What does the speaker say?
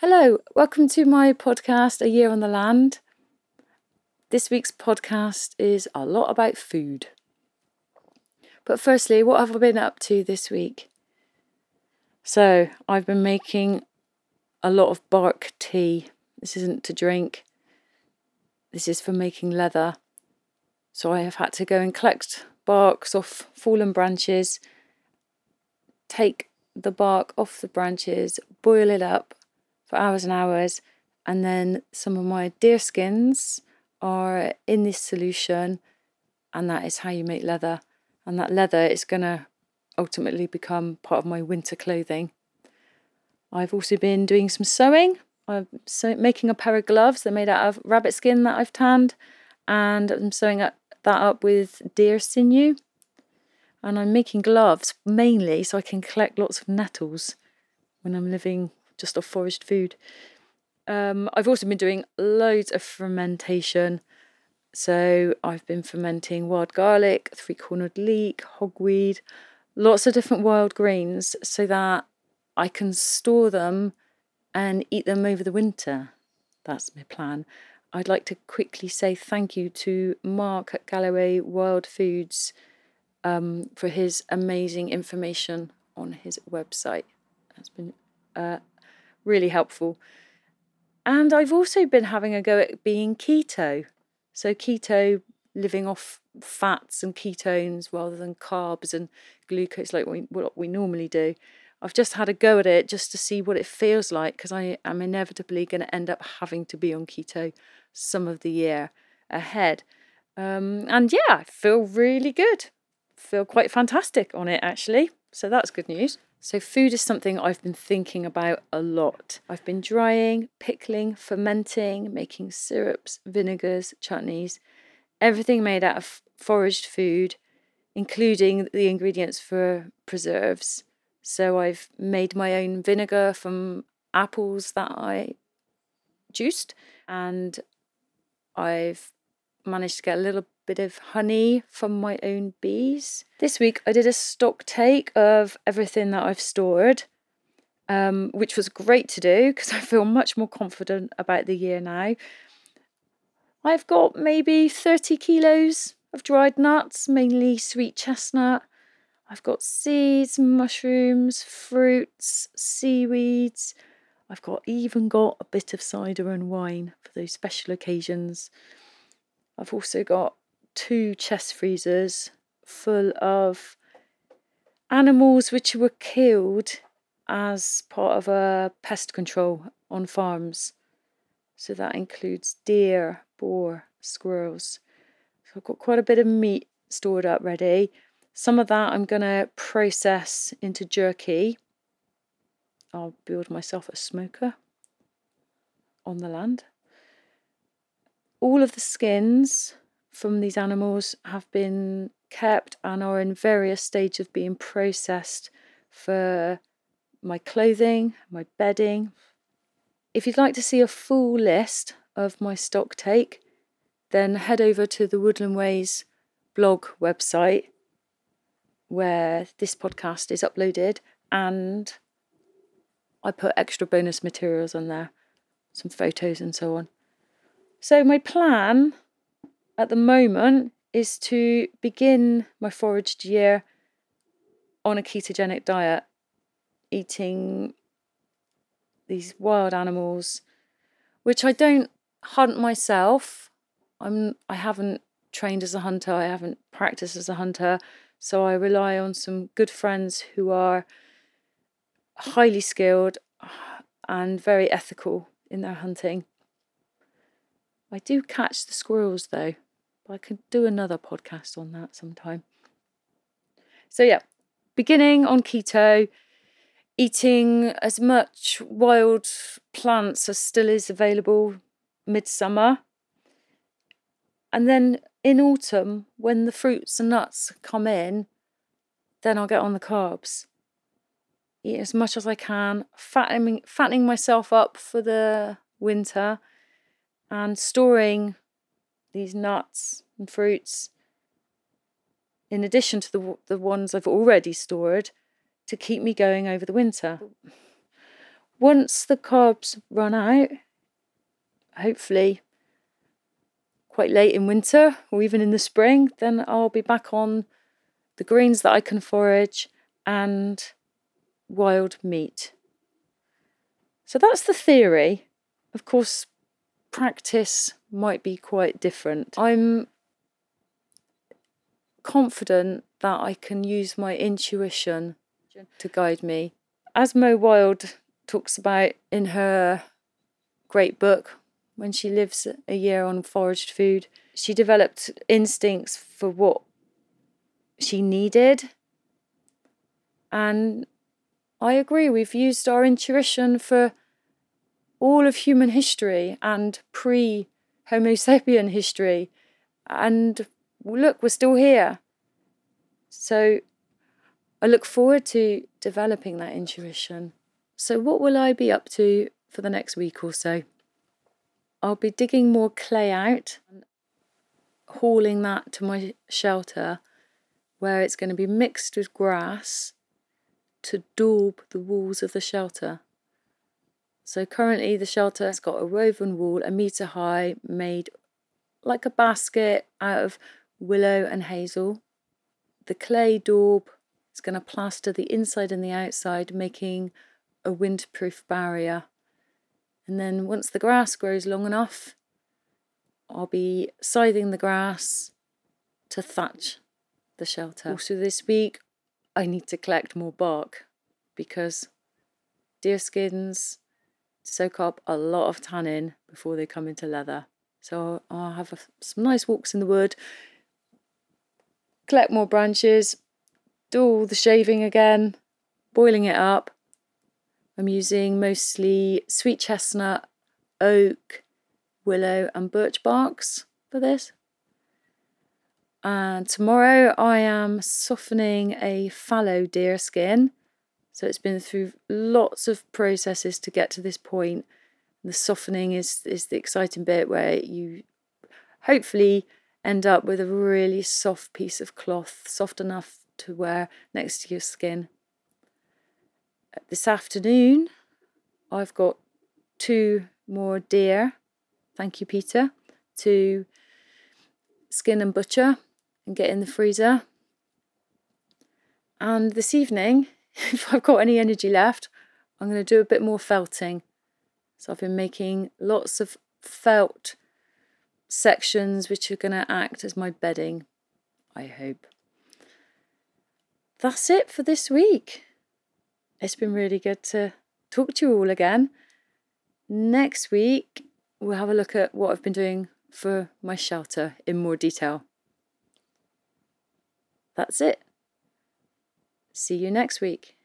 Hello, welcome to my podcast, A Year on the Land. This week's podcast is a lot about food. But firstly, what have I been up to this week? So, I've been making a lot of bark tea. This isn't to drink. This is for making leather. So I have had to go and collect barks off fallen branches, take the bark off the branches, boil it up for hours and hours, and then some of my deer skins are in this solution, and that is how you make leather. And that leather is going to ultimately become part of my winter clothing. I've also been doing some sewing. I'm making a pair of gloves. They're made out of rabbit skin that I've tanned, and I'm sewing that up with deer sinew. And I'm making gloves mainly so I can collect lots of nettles when I'm living just off foraged food. I've also been doing loads of fermentation. So I've been fermenting wild garlic, three-cornered leek, hogweed, lots of different wild greens so that I can store them and eat them over the winter. That's my plan. I'd like to quickly say thank you to Mark at Galloway Wild Foods for his amazing information on his website. That's been really helpful. And I've also been having a go at being keto. So keto, living off fats and ketones rather than carbs and glucose like what we normally do. I've just had a go at it just to see what it feels like, because I am inevitably going to end up having to be on keto some of the year ahead. And yeah, I feel really good. Feel quite fantastic on it, actually. So that's good news. So food is something I've been thinking about a lot. I've been drying, pickling, fermenting, making syrups, vinegars, chutneys, everything made out of foraged food, including the ingredients for preserves. So I've made my own vinegar from apples that I juiced, and I've managed to get a little bit of honey from my own bees. This week I did a stock take of everything that I've stored, which was great to do because I feel much more confident about the year now. I've got maybe 30 kilos of dried nuts, mainly sweet chestnut. I've got seeds, mushrooms, fruits, seaweeds. I've even got a bit of cider and wine for those special occasions. I've also got 2 chest freezers full of animals which were killed as part of a pest control on farms. So that includes deer, boar, squirrels. So I've got quite a bit of meat stored up ready. Some of that I'm going to process into jerky. I'll build myself a smoker on the land. All of the skins from these animals have been kept and are in various stages of being processed for my clothing, my bedding. If you'd like to see a full list of my stock take, then head over to the Woodland Ways blog website where this podcast is uploaded, and I put extra bonus materials on there, some photos and so on. So my plan at the moment is to begin my foraged year on a ketogenic diet, eating these wild animals, which I don't hunt myself. I haven't trained as a hunter, I haven't practiced as a hunter, so I rely on some good friends who are highly skilled and very ethical in their hunting. I do catch the squirrels though, but I could do another podcast on that sometime. So yeah, beginning on keto, eating as much wild plants as still is available midsummer. And then in autumn, when the fruits and nuts come in, then I'll get on the carbs. Eat as much as I can, fattening myself up for the winter and storing these nuts and fruits in addition to the ones I've already stored to keep me going over the winter. once the carbs run out, hopefully quite late in winter or even in the spring, then I'll be back on the greens that I can forage and wild meat. So that's the theory. Of course, practice might be quite different. I'm confident that I can use my intuition to guide me. As Mo Wild talks about in her great book, When She Lives a Year on Foraged Food, she developed instincts for what she needed. And I agree, we've used our intuition for all of human history and pre-Homo sapien history. And look, we're still here. So I look forward to developing that intuition. So what will I be up to for the next week or so? I'll be digging more clay out and hauling that to my shelter, where it's going to be mixed with grass to daub the walls of the shelter. So currently the shelter has got a woven wall 1 metre high, made like a basket out of willow and hazel. The clay daub is going to plaster the inside and the outside, making a windproof barrier. And then once the grass grows long enough, I'll be scything the grass to thatch the shelter. Also this week, I need to collect more bark because deer skins soak up a lot of tannin before they come into leather. So I'll have some nice walks in the wood, collect more branches, do all the shaving again, boiling it up. I'm using mostly sweet chestnut, oak, willow and birch barks for this. And tomorrow I am softening a fallow deer skin. So it's been through lots of processes to get to this point. The softening is the exciting bit where you hopefully end up with a really soft piece of cloth, soft enough to wear next to your skin. This afternoon I've got 2 more deer, thank you Peter, to skin and butcher and get in the freezer. And this evening, if I've got any energy left, I'm going to do a bit more felting. So I've been making lots of felt sections which are going to act as my bedding, I hope. That's it for this week. It's been really good to talk to you all again. Next week, we'll have a look at what I've been doing for my shelter in more detail. That's it. See you next week.